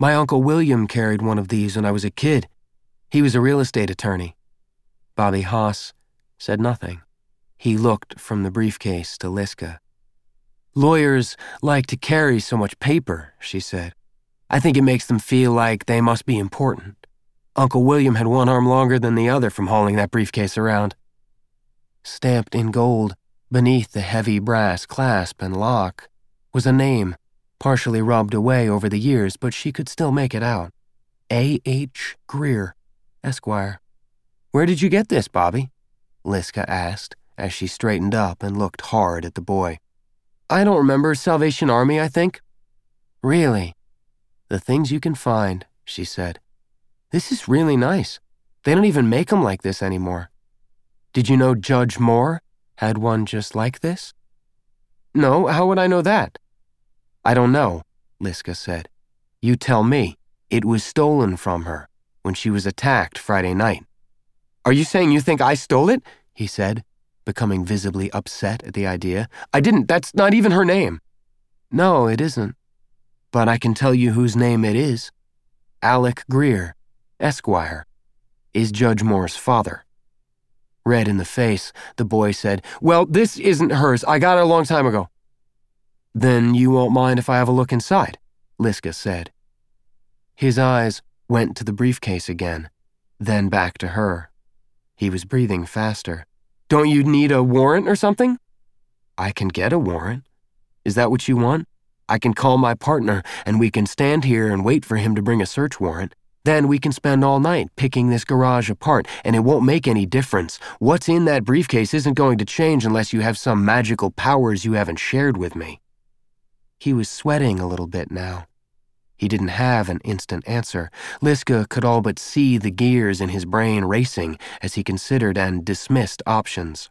My Uncle William carried one of these when I was a kid. He was a real estate attorney." Bobby Haas said nothing. He looked from the briefcase to Liska. "Lawyers like to carry so much paper," she said. "I think it makes them feel like they must be important. Uncle William had one arm longer than the other from hauling that briefcase around." Stamped in gold, beneath the heavy brass clasp and lock, was a name, partially rubbed away over the years, but she could still make it out. A.H. Greer, Esquire. "Where did you get this, Bobby?" Liska asked, as she straightened up and looked hard at the boy. "I don't remember. Salvation Army, I think." "Really?" "The things you can find," she said. "This is really nice. They don't even make them like this anymore." "Did you know Judge Moore had one just like this?" "No, how would I know that?" "I don't know," Liska said. "You tell me. It was stolen from her when she was attacked Friday night." "Are you saying you think I stole it?" he said, becoming visibly upset at the idea. "I didn't. That's not even her name." "No, it isn't. But I can tell you whose name it is. Alec Greer, Esquire, is Judge Moore's father." Red in the face, the boy said, "Well, this isn't hers. I got it a long time ago." "Then you won't mind if I have a look inside," Liska said. His eyes went to the briefcase again, then back to her. He was breathing faster. "Don't you need a warrant or something?" "I can get a warrant. Is that what you want? I can call my partner and we can stand here and wait for him to bring a search warrant. Then we can spend all night picking this garage apart, and it won't make any difference. What's in that briefcase isn't going to change unless you have some magical powers you haven't shared with me." He was sweating a little bit now. He didn't have an instant answer. Liska could all but see the gears in his brain racing as he considered and dismissed options.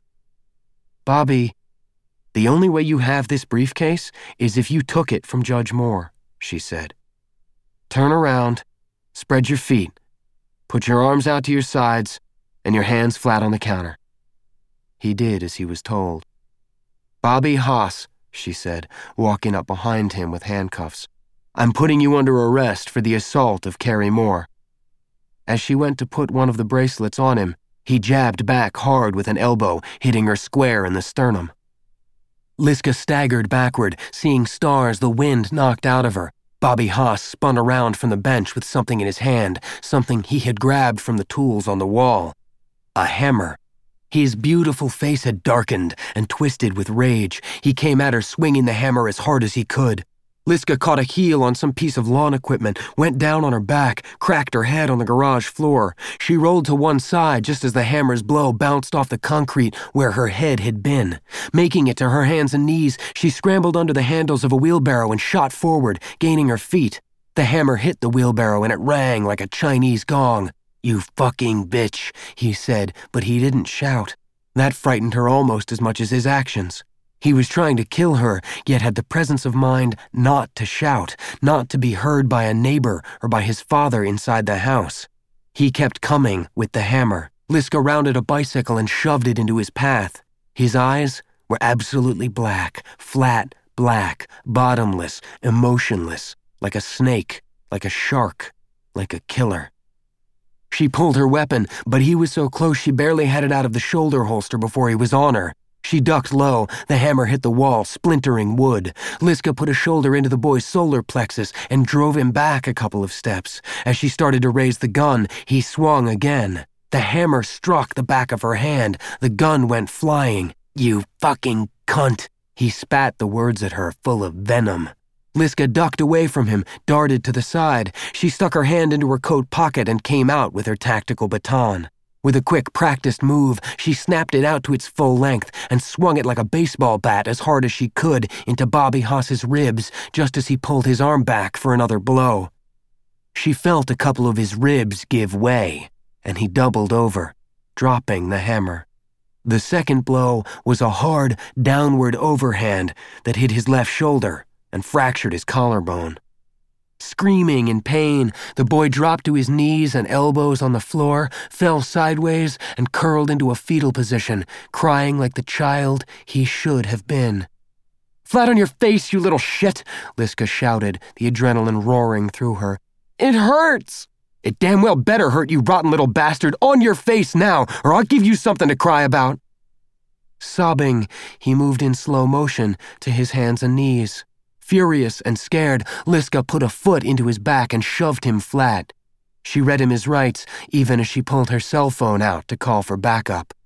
"Bobby, the only way you have this briefcase is if you took it from Judge Moore," she said. "Turn around. Spread your feet. Put your arms out to your sides and your hands flat on the counter." He did as he was told. "Bobby Haas," she said, walking up behind him with handcuffs. "I'm putting you under arrest for the assault of Carrie Moore." As she went to put one of the bracelets on him, he jabbed back hard with an elbow, hitting her square in the sternum. Liska staggered backward, seeing stars the wind knocked out of her. Bobby Haas spun around from the bench with something in his hand, something he had grabbed from the tools on the wall. A hammer. His beautiful face had darkened and twisted with rage. He came at her swinging the hammer as hard as he could. Liska caught a heel on some piece of lawn equipment, went down on her back, cracked her head on the garage floor. She rolled to one side just as the hammer's blow bounced off the concrete where her head had been. Making it to her hands and knees, she scrambled under the handles of a wheelbarrow and shot forward, gaining her feet. The hammer hit the wheelbarrow and it rang like a Chinese gong. "You fucking bitch," he said, but he didn't shout. That frightened her almost as much as his actions. He was trying to kill her, yet had the presence of mind not to shout, not to be heard by a neighbor or by his father inside the house. He kept coming with the hammer. Liska rounded a bicycle and shoved it into his path. His eyes were absolutely black, flat black, bottomless, emotionless, like a snake, like a shark, like a killer. She pulled her weapon, but he was so close she barely had it out of the shoulder holster before he was on her. She ducked low. The hammer hit the wall, splintering wood. Liska put a shoulder into the boy's solar plexus and drove him back a couple of steps. As she started to raise the gun, he swung again. The hammer struck the back of her hand. The gun went flying. "You fucking cunt." He spat the words at her, full of venom. Liska ducked away from him, darted to the side. She stuck her hand into her coat pocket and came out with her tactical baton. With a quick, practiced move, she snapped it out to its full length and swung it like a baseball bat as hard as she could into Bobby Haas's ribs just as he pulled his arm back for another blow. She felt a couple of his ribs give way, and he doubled over, dropping the hammer. The second blow was a hard, downward overhand that hit his left shoulder and fractured his collarbone. Screaming in pain, the boy dropped to his knees and elbows on the floor, fell sideways, and curled into a fetal position, crying like the child he should have been. "Flat on your face, you little shit!" Liska shouted, the adrenaline roaring through her. It hurts! It damn well better hurt, you rotten little bastard, on your face now, or I'll give you something to cry about. Sobbing, he moved in slow motion to his hands and knees. Furious and scared, Liska put a foot into his back and shoved him flat. She read him his rights, even as she pulled her cell phone out to call for backup.